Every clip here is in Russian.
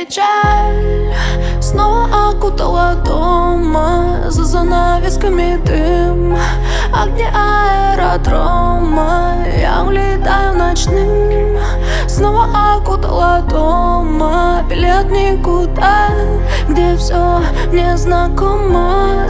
Печаль снова окутала дома, за занавесками дым, огни аэродрома. Я улетаю ночным, снова окутала дома. Билет никуда, где все незнакомо.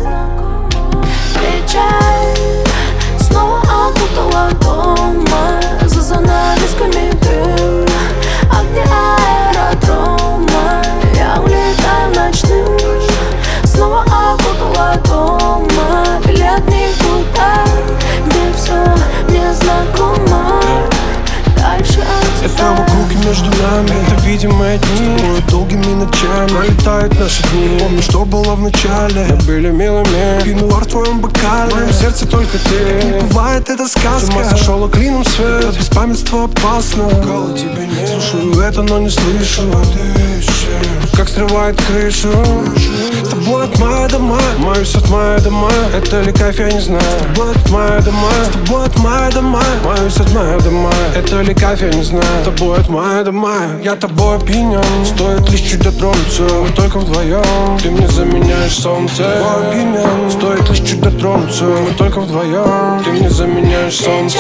Печаль снова окутала дома, за занавесками дым, огни аэродрома. Я улетаю ночным, снова окутала дома. Билет никуда, где все незнакомо. Дальше от тебя. Это вокруг между нами, это видимые дни. С тобой долгими ночами пролетают наши дни. Помню, что было в начале, мы были милыми. Пинуар в твоем бокале, в моем сердце только ты. Не бывает это сказка, с ума сошел клином свет. От беспамятства опасно, голод тебе нет. Слушаю это, но не слышу. Как срывает крышу. С тобой от мая до мая, маюсь от мая до мая. Это ли кайф, я не знаю. С тобой от мая до мая, с тобой от мая до мая, маюсь от мая до мая. Это ли кайф, я не знаю. С тобой от мая до мая, я тобой опьянен. Стоит лишь чуть дотронуться, мы только вдвоем. Ты мне заменяешь солнце. Тобой опьянен. Стоит лишь чуть дотронуться, мы только вдвоем. Ты мне заменяешь солнце.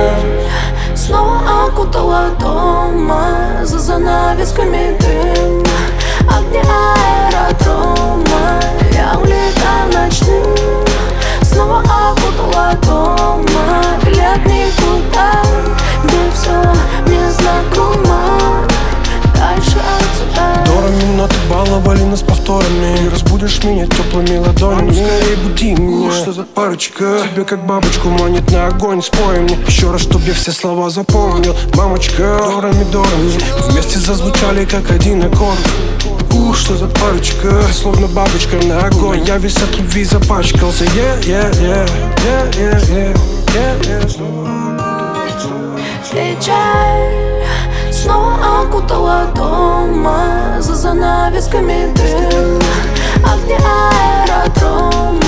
Снова окутала дома, за занавесками дым, огни аэродрома. Я улетаю ночным, снова окутала дома. Билет никуда, где все незнакомо. Дальше от тебя. Дора минуты баловали нас повторами. Не разбудишь меня теплыми ладонями. Скорее буди меня. Что за парочка? Тебе как бабочку манит на огонь. Спой мне еще раз, чтоб я все слова запомнил. Мамочка, дорами, вместе зазвучали как один аккорд. Что за парочка? Ты словно бабочка на огонь. Я весь от любви запачкался. Печаль снова окутала дома, за занавесками дым, огни аэродрома.